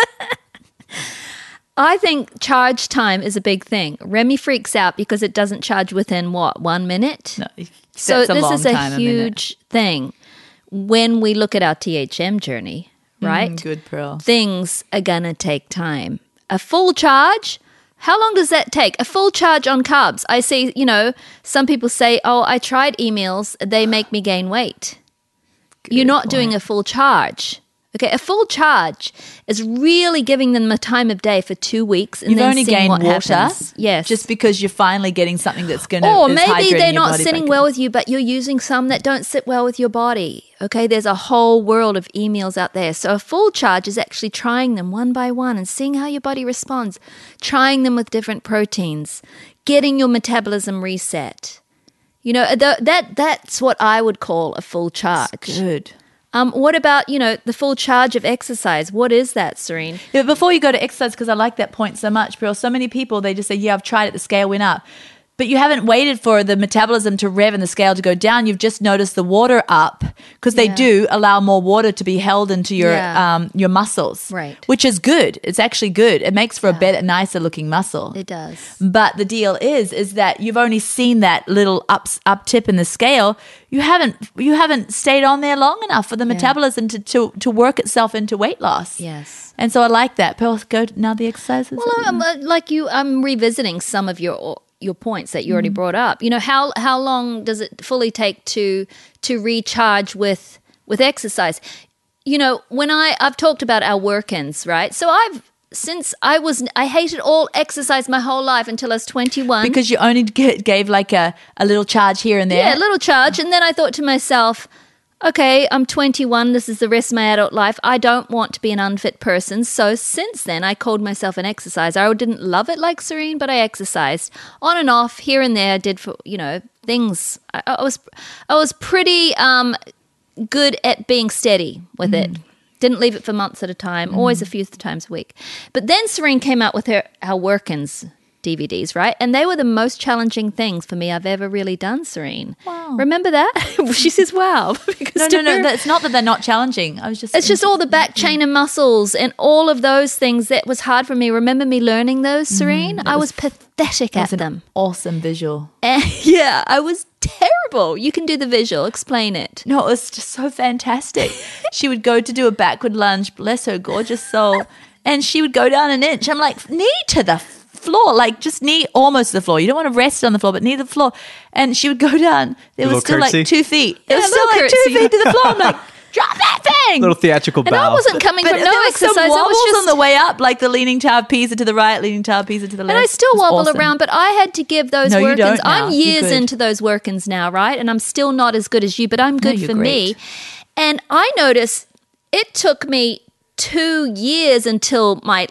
I think charge time is a big thing. Remy freaks out because it doesn't charge within, what, one minute? No, So that's a this long is a time, minute. huge thing. When we look at our T H M journey, right? Mm, good, Pearl. Things are going to take time. A full charge, how long does that take? A full charge on carbs. I see, you know, some people say, oh, I tried emails, they make me gain weight. You're not doing a full charge. Okay, a full charge is really giving them a time of day for two weeks and You've then only seeing gained what water. happens. Yes. Just because you're finally getting something that's going to. Or maybe they're not sitting well with you, but you're using some that don't sit well with your body. Okay, there's a whole world of emails out there. So a full charge is actually trying them one by one and seeing how your body responds, trying them with different proteins, getting your metabolism reset. You know, th- that that's what I would call a full charge. Good. Um, what about, you know, the full charge of exercise? What is that, Serene? Yeah, before you go to exercise, because I like that point so much, Pearl, so many people, they just say, yeah, I've tried it, the scale went up. But you haven't waited for the metabolism to rev and the scale to go down. You've just noticed the water up, because they Yeah. do allow more water to be held into your Yeah. um, your muscles. Right. Which is good. It's actually good. It makes for a better, nicer looking muscle. It does. But the deal is, is that you've only seen that little up up tip in the scale. You haven't you haven't stayed on there long enough for the metabolism to, to to work itself into weight loss. Yes. And so I like that. Pearl, go to, now the exercises. Well, I'm, uh, like you, I'm revisiting some of your your points that you already brought up. You know, how how long does it fully take to to recharge with with exercise? You know, when I I've talked about our work-ins, right? So I've since I was I hated all exercise my whole life until I was twenty-one. Because you only get, gave like a, a little charge here and there. Yeah, a little charge. And then I thought to myself, okay, I'm twenty-one. This is the rest of my adult life. I don't want to be an unfit person. So since then, I called myself an exerciser. I didn't love it like Serene, but I exercised on and off, here and there. I did, for, you know, things. I, I was I was pretty um, good at being steady with mm. it. Didn't leave it for months at a time, mm. always a few times a week. But then Serene came out with her our work-ins D V Ds, right? And they were the most challenging things for me I've ever really done, Serene. Wow. Remember that? She says, wow. Because No, to no, no. her- That's not that they're not challenging. I was just. it's just all the back chain and muscles and all of those things that was hard for me. Remember me learning those, Serene? I was, pathetic at That's an them. awesome visual. And, yeah, I was terrible. You can do the visual. Explain it. No, it was just so fantastic. She would go to do a backward lunge, bless her gorgeous soul, and she would go down an inch. I'm like, knee to the floor, like just knee almost to the floor. You don't want to rest on the floor, but knee to the floor. And she would go down. There A was little still curtsy? like two feet. It Yeah, was a still little like two curtsy. feet to the floor. I'm like, drop that thing. Little theatrical And bow. I wasn't coming But from there no was some exercise. It wobbles was just on the way up, like the leaning tower of Pisa to the right, leaning tower of Pisa to the left. And I still It was wobble awesome. around, but I had to give those No, you work-ins. don't now. I'm You're years good. into those work-ins now, right? And I'm still not as good as you, but I'm good you're for me. great. And I noticed it took me two years until my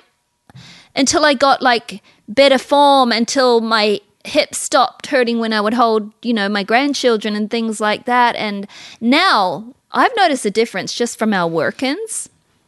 until I got like better form, until my hips stopped hurting when I would hold, you know, my grandchildren and things like that. And now I've noticed a difference just from our work-ins.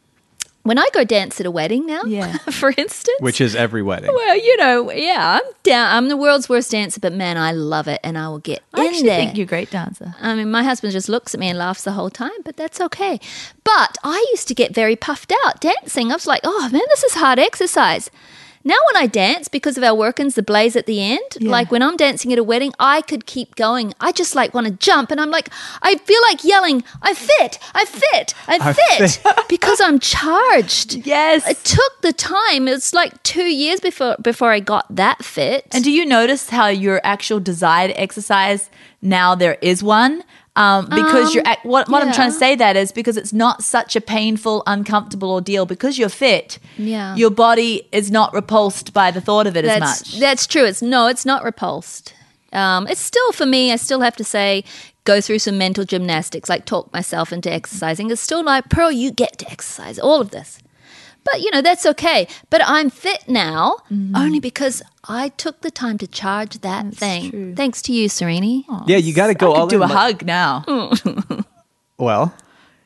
When I go dance at a wedding now, Yeah. for instance. Which is every wedding. Well, you know, yeah, I'm down. I'm the world's worst dancer, but man, I love it, and I will get I in actually there. think you're a great dancer. I mean, my husband just looks at me and laughs the whole time, but that's okay. But I used to get very puffed out dancing. I was like, oh man, this is hard exercise. Now when I dance, because of our work-ins, the blaze at the end, Yeah. like when I'm dancing at a wedding, I could keep going. I just like want to jump, and I'm like, I feel like yelling, I fit, I fit, I I fit, because I'm charged. Yes. It took the time. It's like two years before before I got that fit. And do you notice how your actual desired exercise now there is one? Um, because Um, you're ac- what what I'm trying to yeah. say that is because it's not such a painful, uncomfortable ordeal because you're fit. Yeah. Your body is not repulsed by the thought of it as that's, much. That's true. It's no, it's not repulsed. Um, it's still for me. I still have to say, go through some mental gymnastics, like talk myself into exercising. It's still like, Pearl, you get to exercise. All of this. But, you know, that's okay. But I'm fit now only because I took the time to charge that thing. true. Thanks to you, Serene. Yeah, you got to go I all could do in. a like- hug now. Well,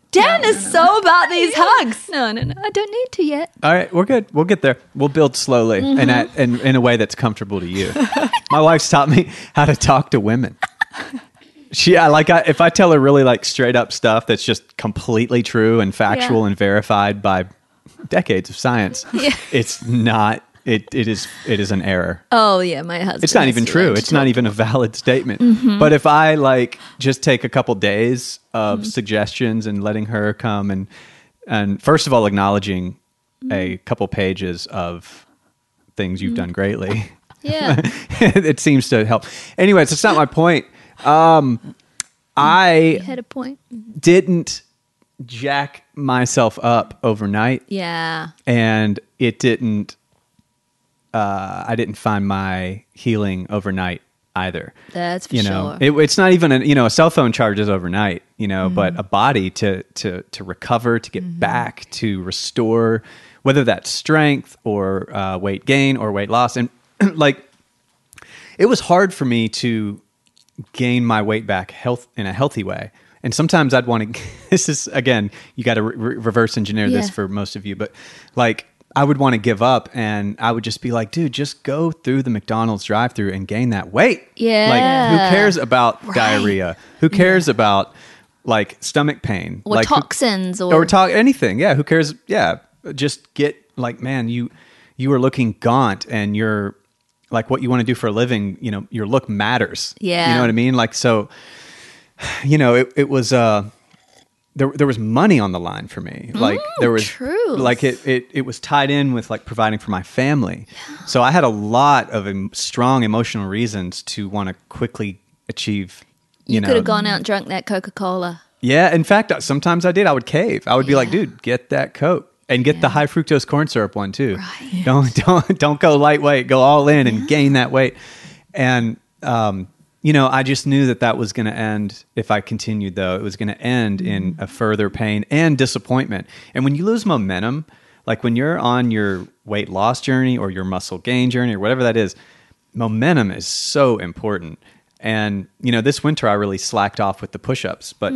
Dan is so about these hugs. No, no, no. I don't need to yet. All right, we're good. We'll get there. We'll build slowly Mm-hmm. and at, and in a way that's comfortable to you. My wife's taught me how to talk to women. She, I like, I, if I tell her really like straight up stuff that's just completely true and factual Yeah. and verified by decades of science, Yeah. it's not. It it is it is an error. Oh, yeah, my husband. It's not has even to true. learn to It's not talk. even a valid statement. Mm-hmm. But if I like just take a couple days of Mm-hmm. suggestions and letting her come and and first of all acknowledging Mm-hmm. a couple pages of things you've done greatly, Yeah. it seems to help. Anyways, it's not my point. Um, I You had a point. didn't jack myself up overnight, Yeah. and it didn't. Uh, I didn't find my healing overnight either. That's for you know, sure. it, it's not even a, you know, a cell phone charges overnight, you know, but a body to, to, to recover, to get back, to restore, whether that's strength or uh, weight gain or weight loss. And like, it was hard for me to gain my weight back health in a healthy way. And sometimes I'd want to, this is, again, you got to re- reverse engineer this Yeah. for most of you, but like, I would want to give up and I would just be like, dude, just go through the McDonald's drive through and gain that weight. Yeah. Like, who cares about diarrhea? Who cares about like stomach pain? Or like, who- toxins or, or talk anything. Yeah. Who cares? Yeah. Just get like, man, you, you are looking gaunt and you're like what you want to do for a living, you know, your look matters. Yeah. You know what I mean? Like, so, you know, it, it was, uh, there, there was money on the line for me. Like there was truth. like it, it, it was tied in with like providing for my family. So I had a lot of em- strong emotional reasons to want to quickly achieve, you, you know, could have gone out and drunk that Coca-Cola. yeah. In fact, sometimes I did. I would cave. I would be like, dude, get that Coke and get the high fructose corn syrup one too. Right. Don't don't don't go lightweight. Go all in and gain that weight. And um, you know, I just knew that that was going to end. If I continued, though, it was going to end in a further pain and disappointment. And when you lose momentum, like when you're on your weight loss journey or your muscle gain journey or whatever that is, momentum is so important. And you know, this winter I really slacked off with the push-ups, but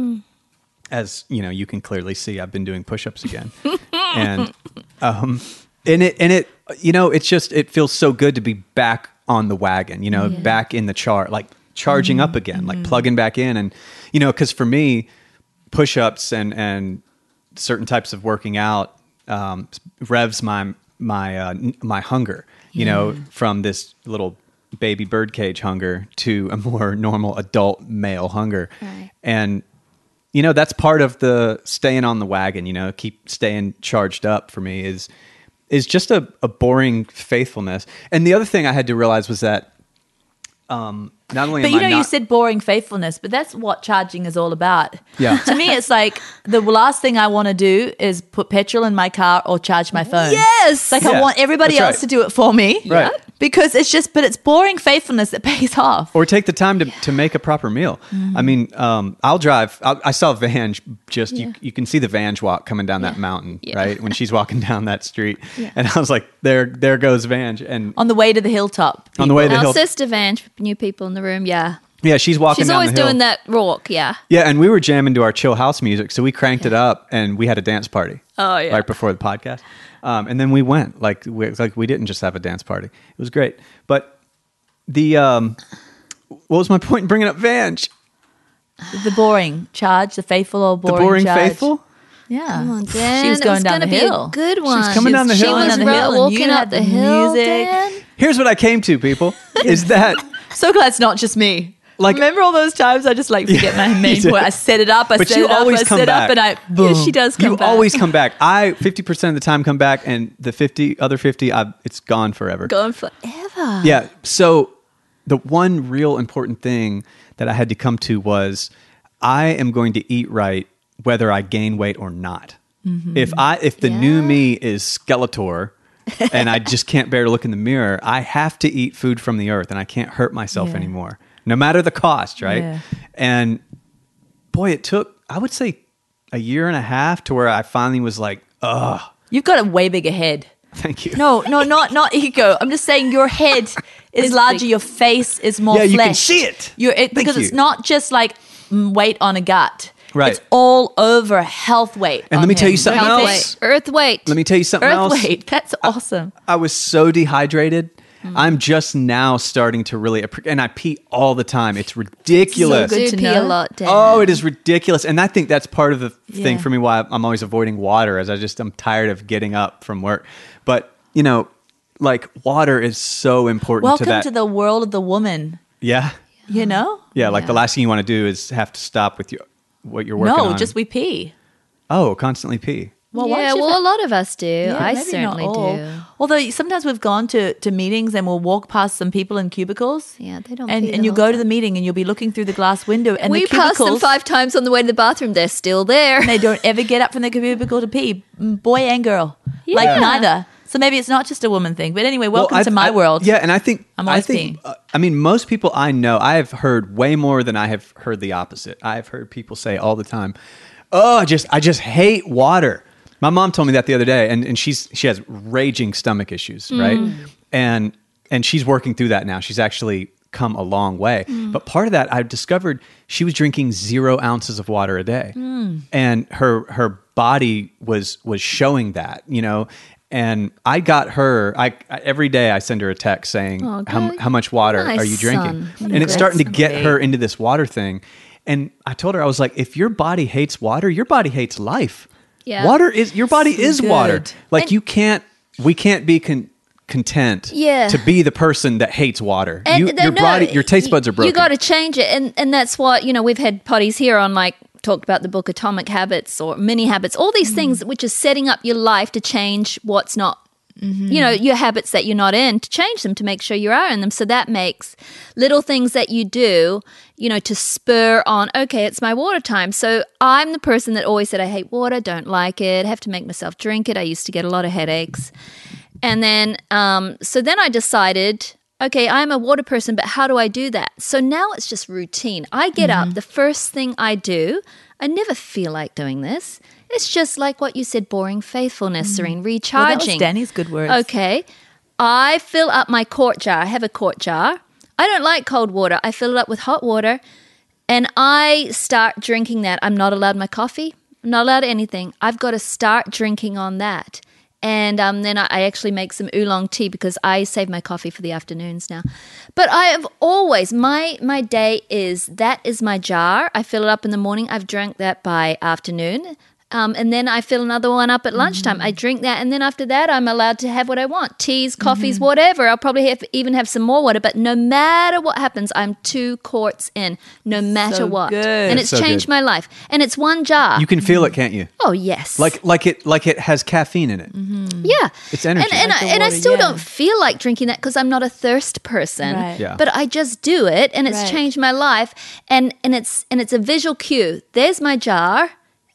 as you know, you can clearly see I've been doing push-ups again. and um and it and it you know, it's just it feels so good to be back on the wagon, you know, back in the chart, like charging up again, like plugging back in. And you know, because for me, push-ups and and certain types of working out um revs my my uh, n- my hunger, you know, from this little baby birdcage hunger to a more normal adult male hunger. Right. And you know, that's part of the staying on the wagon, you know, keep staying charged up for me is is just a, a boring faithfulness. And the other thing I had to realize was that um, not only But am you I know, you not- said boring faithfulness, but that's what charging is all about. Yeah. To me, it's like the last thing I want to do is put petrol in my car or charge my phone. Yes. It's like Yeah, I want everybody that's else right. to do it for me. Right. Because it's just, but it's boring faithfulness that pays off. or take the time to, to make a proper meal. I mean, um, I'll drive. I'll, I saw Vange just, you, you can see the Vange walk coming down that mountain, Yeah. right? When she's walking down that street. And I was like, there, there goes Vange. And On the way to the hilltop. on the way to the Our hill. sister Vange, for new people in the room, yeah. Yeah, she's walking She's down always the hill. doing that walk, yeah. Yeah, and we were jamming to our chill house music, so we cranked it up and we had a dance party. Oh, yeah. right before the podcast, um, and then we went like we, like we didn't just have a dance party. It was great. But the um, what was my point in bringing up Vange? The boring charge, the faithful or The boring, boring charge. faithful. Yeah. Come on, Dan. She was It going down gonna the be hill. a good one. coming down the She hill. was Down the hill, ro- and you walking had up the, the hill, music. Dan. Here's what I came to, people: is that So glad it's not just me. Like- remember all those times I just like forget my main you do. point. I set it up, I But set you it up, always I come set back. up, and I boom. Yeah, she does come you back. always come back. I fifty percent of the time come back, and the fifty other fifty, I, it's gone forever. Going forever. Yeah. So the one real important thing that I had to come to was I am going to eat right whether I gain weight or not. If I if the new Yeah. me is Skeletor and I just can't bear to look in the mirror, I have to eat food from the earth and I can't hurt myself Yeah. anymore, no matter the cost, right? Yeah. And boy, it took, I would say, a year and a half to where I finally was like, ugh, You've got a way bigger head. thank you. No, no, not not ego. I'm just saying your head is It's larger. big. Your face is more Yeah, you flesh. can see it. You're, it Thank because you. it's not just like mm, weight on a gut. Right. It's all over health weight. And on let me tell him. you something Don't you else. think? Earth weight. Let me tell you something Earth else. weight. That's awesome. I was so dehydrated. I'm just now starting to really, appre- and I pee all the time. It's ridiculous. So good do to pee know. a lot, Dan. Oh, it is ridiculous. And I think that's part of the thing Yeah. for me why I'm always avoiding water, is I just, I'm tired of getting up from work. But, you know, like water is so important Welcome to that. to the world of the woman. yeah. You know? Yeah. Like the Yeah. last thing you want to do is have to stop with your, what you're working No, on. just we pee. Oh, constantly pee. Well, yeah, once you've well, had- a lot of us do. Yeah, I maybe certainly not all. do. Although sometimes we've gone to, to meetings and we'll walk past some people in cubicles. Yeah, they don't And, pee the and you whole go to time. the meeting and you'll be looking through the glass window and we the passed cubicles. them five times on the way to the bathroom. They're still there. and they don't ever get up from the cubicle to pee, Mm, boy and girl. Like Yeah. neither. So maybe it's not just a woman thing. But anyway, welcome Well, I- to my I- world. Yeah, and I think I'm I always think peeing. uh, I mean most people I know, I have heard way more than I have heard the opposite. I have heard people say all the time, "Oh, I just I just hate water." My mom told me that the other day, and, and she's she has raging stomach issues, right? And and she's working through that now. She's actually come a long way. But part of that, I've discovered she was drinking zero ounces of water a day, and her her body was was showing that, you know. And I got her. I I- every day I send her a text saying Oh, how good. how much water Nice are you drinking, son. and it's That's starting to get great. her into this water thing. And I told her, I was like, if your body hates water, your body hates life. Yeah. Water is your body is water. good. Like And- you can't, we can't be con- content Yeah. to be the person that hates water. And You, no, your no, body, your taste buds are broken. You got to change it, and and that's what you know. We've had potties here on like talked about the book Atomic Habits or Mini Habits, all these things which is setting up your life to change what's not. You know, your habits that you're not in, to change them, to make sure you are in them. So that makes little things that you do, you know, to spur on, okay, it's my water time. So I'm the person that always said, I hate water, don't like it, have to make myself drink it. I used to get a lot of headaches. And then, um, so then I decided, okay, I'm a water person, but how do I do that? So now it's just routine. I get up, the first thing I do, I never feel like doing this. It's just like what you said, boring faithfulness, Serene, Well, recharging. that was Danny's good words. Okay. I fill up my quart jar. I have a quart jar. I don't like cold water. I fill it up with hot water and I start drinking that. I'm not allowed my coffee. I'm not allowed anything. I've got to start drinking on that. And um, then I, I actually make some oolong tea because I save my coffee for the afternoons now. But I have always, my my day is, that is my jar. I fill it up in the morning. I've drank that by afternoon. Um, and then I fill another one up at lunchtime. I drink that, and then after that, I'm allowed to have what I want: teas, coffees, whatever. I'll probably have, even have some more water. But no matter what happens, I'm two quarts in, no matter So what. good. And it's So changed good. my life. And it's one jar. you can feel it, can't you? oh yes, Like like it like it has caffeine in it. yeah, It's energy. And, and, Like I, the and I water, still yeah. don't feel like drinking that because I'm not a thirst person. Right. Yeah. But I just do it, and it's Right. changed my life. And and it's and it's a visual cue. There's my jar.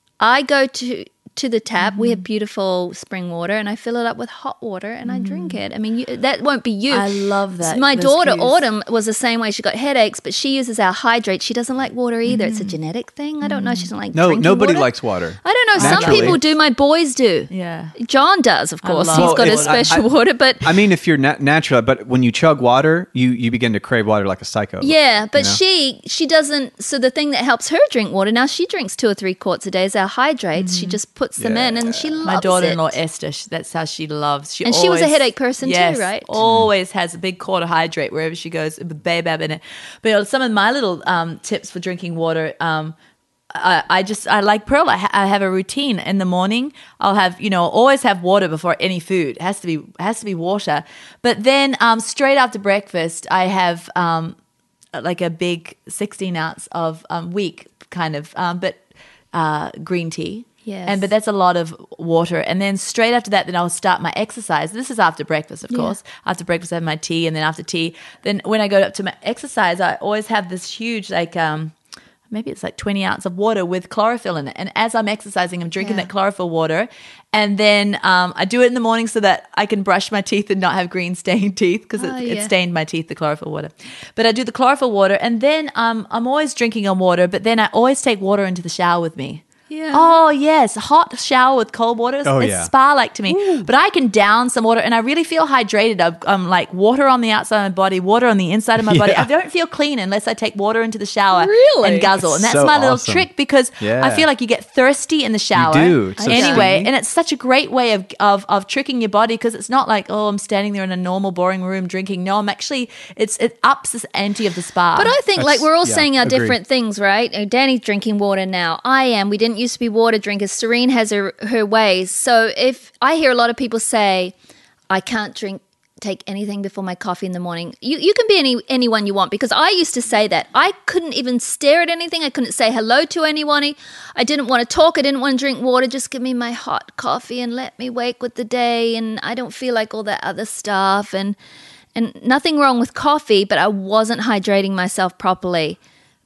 I go to to the tap. We have beautiful spring water, and I fill it up with hot water, and I drink it. I mean, you, that won't be you. I love that, My those daughter cues. Autumn was the same way. She got headaches, but she uses our hydrate. She doesn't like water either. It's a genetic thing. I don't know. She doesn't like No, drinking nobody water. likes water. I don't know. Some Naturally. people do. My boys do. Yeah. John does, of course. love He's Well, got his it's- I- special I- water, but I mean, if you're nat- natural, but when you chug water, you you begin to crave water like a psycho. yeah, but you know? she she doesn't. So the thing that helps her drink water now, she drinks two or three quarts a day. Is our hydrates. She just puts them in, and she loves My daughter-in-law it. Esther, she, that's how she loves. She And she was a always- headache person too, yes, right? Always has a big quart of hydrate wherever she goes with Baobab in it. But you know, some of my little um, tips for drinking water. Um, I, I just I like Pearl. I, ha- I have a routine in the morning. I'll have you know always have water before any food. It has to be has to be water. But then um, straight after breakfast, I have um, like a big sixteen ounce of um, weak kind of, um, but uh, green tea. Yes. And but that's a lot of water. And then straight after that, then I'll start my exercise. This is after breakfast, of course. After breakfast, I have my tea, and then after tea, then when I go up to my exercise, I always have this huge like um maybe it's like twenty ounce of water with chlorophyll in it. And as I'm exercising, I'm drinking Yeah. that chlorophyll water. And then um, I do it in the morning so that I can brush my teeth and not have green stained teeth because Oh, it, yeah. it stained my teeth, the chlorophyll water. But I do the chlorophyll water, and then um, I'm always drinking on water, but then I always take water into the shower with me. Yeah. Oh, yes. Hot shower with cold water. It's, Oh, it's yeah. spa-like to me. But I can down some water and I really feel hydrated. I'm, I'm like water on the outside of my body, water on the inside of my body. Yeah. I don't feel clean unless I take water into the shower Really? and guzzle. And that's So my little awesome. trick because Yeah. I feel like you get thirsty in the shower. do. It's so anyway, steamy. and it's such a great way of, of, of tricking your body because it's not like, oh, I'm standing there in a normal, boring room drinking. No, I'm actually, it's it ups this ante of the spa. But I think like That's- we're all yeah, saying our agreed. different things, right? Uh, Danny's drinking water now. I am. We didn't used to be water drinkers. Serene has her, her ways. So if I hear a lot of people say, I can't drink, take anything before my coffee in the morning. You you can be any anyone you want because I used to say that. I couldn't even stare at anything. I couldn't say hello to anyone. I didn't want to talk. I didn't want to drink water. Just give me my hot coffee and let me wake with the day. And I don't feel like all that other stuff. And and nothing wrong with coffee, but I wasn't hydrating myself properly.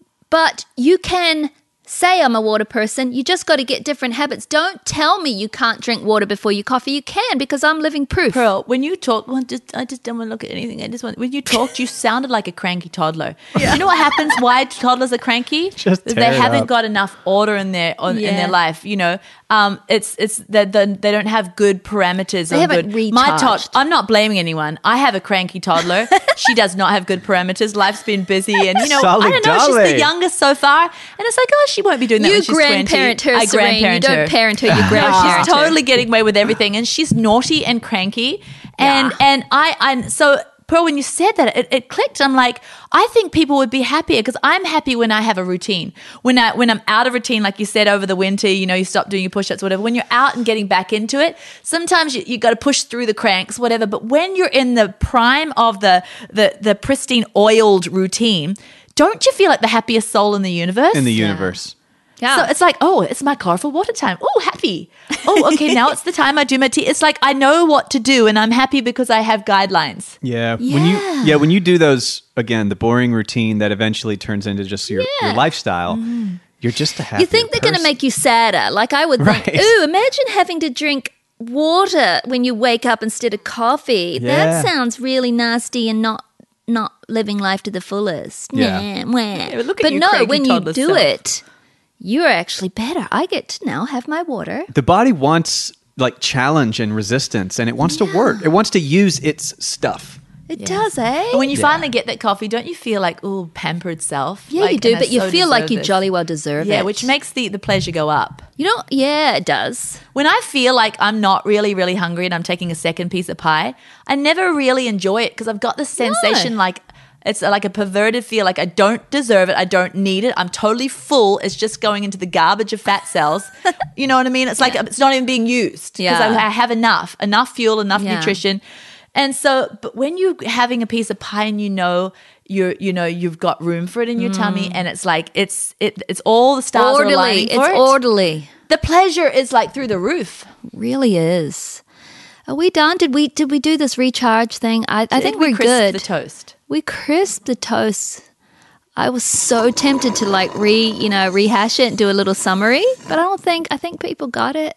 But you can say I'm a water person. You just got to get different habits. Don't tell me you can't drink water before your coffee. You can because I'm living proof. Pearl, when you talk, well, just, I just don't want to look at anything. I just want, when you talked, you sounded like a cranky toddler. You know what happens? Why toddlers are cranky? Just tear they it haven't up. got enough order in their on, in Yeah. their life. You know, um, it's it's that the, they don't have good parameters. They or haven't good, My tod- recharged. I'm not blaming anyone. I have a cranky toddler. She does not have good parameters. Life's been busy, and you know, Solid I don't know. She's dolly. the youngest so far, and it's like, oh, she won't be doing that. You when she's grandparent twenty. her, I Serene. You grandparent don't her. parent her, you No, grandparent she's her. totally getting away with everything, and she's naughty and cranky. And Yeah. and I I so Pearl, when you said that, it, it clicked. I'm like, I think people would be happier because I'm happy when I have a routine. When I when I'm out of routine, like you said, over the winter, you know, you stop doing your push-ups, whatever. When you're out and getting back into it, sometimes you, you got to push through the cranks, whatever. But when you're in the prime of the the the pristine oiled routine, don't you feel like the happiest soul in the universe? In the universe. Yeah. So it's like, oh, it's my colorful water time. Oh, happy. Oh, okay, now it's the time I do my tea. It's like I know what to do and I'm happy because I have guidelines. Yeah. When you Yeah. yeah, when you do those again, the boring routine that eventually turns into just your, Yeah. your lifestyle, you're just a happy. You think they're going to make you sadder. Like I would think, Right. ooh, imagine having to drink water when you wake up instead of coffee. Yeah. That sounds really nasty and not not living life to the fullest. Yeah. Nah, wah. but look at but you, no, cranky when you toddler do self. it, you're actually better. I get to now have my water. the body wants like challenge and resistance and it wants to work. It wants to use its stuff. It does, eh? And when you Yeah. finally get that coffee, don't you feel like, oh, pampered self? yeah, Like, you do, and I but you so feel like deserve you this. jolly well deserve Yeah, it. which makes the, the pleasure go up. you know, yeah, it does. When I feel like I'm not really, really hungry and I'm taking a second piece of pie, I never really enjoy it because I've got this sensation like it's like a perverted feel, like I don't deserve it, I don't need it, I'm totally full, it's just going into the garbage of fat cells. You know what I mean? It's like it's not even being used because Yeah. I, I have enough, enough fuel, enough Yeah. nutrition. And so, but when you're having a piece of pie and you know you're, you know, you've got room for it in your tummy, and it's like it's it, it's all the stars are Orderly. aligning It's for it. orderly. The pleasure is like through the roof. Really is. Are we done? Did we did we do this recharge thing? I, I think we we're crisp good. The toast. We crisped the toast. I was so tempted to like re you know rehash it and do a little summary, but I don't think I think people got it.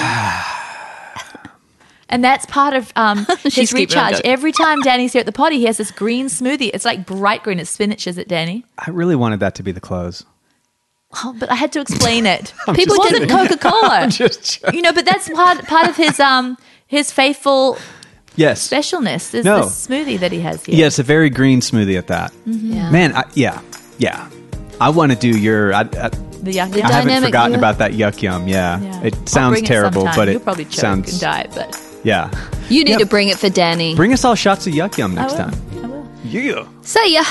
And that's part of um, his She's keeping on recharge. going. Every time Danny's here at the potty, he has this green smoothie. It's like bright green. It's spinach, is it, Danny? I really wanted that to be the close. Oh, but I had to explain it. just People wasn't kidding. Coca Cola. Just You know, but that's part part of his um his faithful yes. specialness is No. the smoothie that he has here. Yes, a very green smoothie at that. Yeah. Man, I, yeah. Yeah. I want to do your I, I, The yuck. The I haven't Dynamic forgotten duo. about that yuck yum. Yeah. Yeah. It I'll sounds bring it terrible, sometime. but You'll it probably choke sounds and die, but yeah. You need Yeah. to bring it for Danny. Bring us all shots of yuck yum next I will. time. I will. Yeah. See ya.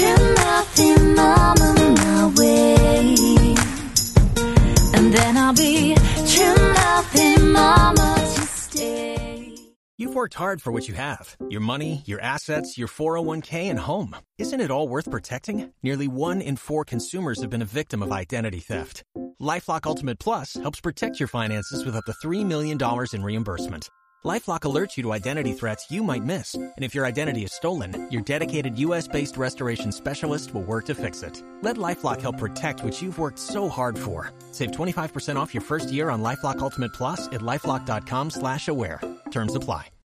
And then I'll be trimmed up in mama to stay. You've worked hard for what you have. Your money, your assets, your four oh one k, and home. Isn't it all worth protecting? Nearly one in four consumers have been a victim of identity theft. LifeLock Ultimate Plus helps protect your finances with up to three million dollars in reimbursement. LifeLock alerts you to identity threats you might miss. And if your identity is stolen, your dedicated U S-based restoration specialist will work to fix it. Let LifeLock help protect what you've worked so hard for. Save twenty-five percent off your first year on LifeLock Ultimate Plus at LifeLock.com slash aware. Terms apply.